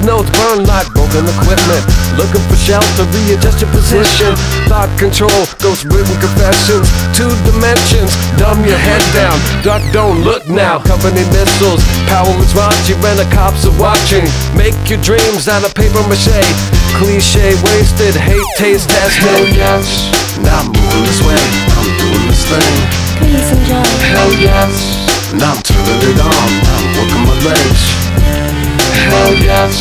notes burn like broken equipment. Looking for shelter, readjust your position. Thought control, ghost written confessions. 2 dimensions, dumb your head down. Duck, don't look now, company missiles. Power is raunchy when the cops are watching. Make your dreams out of paper mache. Cliche wasted, hate taste tested. Hell yes, now I'm moving this way, I'm doing this thing. Please enjoy. Hell yes, now I'm turning it on, I'm working my legs. Hell yes.